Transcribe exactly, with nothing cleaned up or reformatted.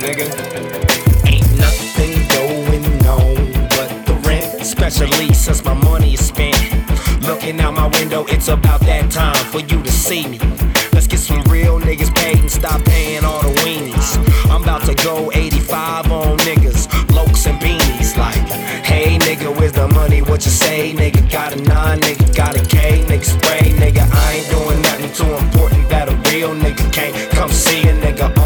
nigga. Ain't nothing going on but the rent, especially since my money is spent. Looking out my window, it's about that time for you to see me. Let's get some real niggas paid and stop paying all the weenies. I'm about to go eighty-five on niggas, lokes and beanies. Like, hey nigga, where's the money? What you say? Nigga got a nine, nigga got a K, nigga spray, nigga. I ain't doing nothing too important that a real nigga can't come see a nigga.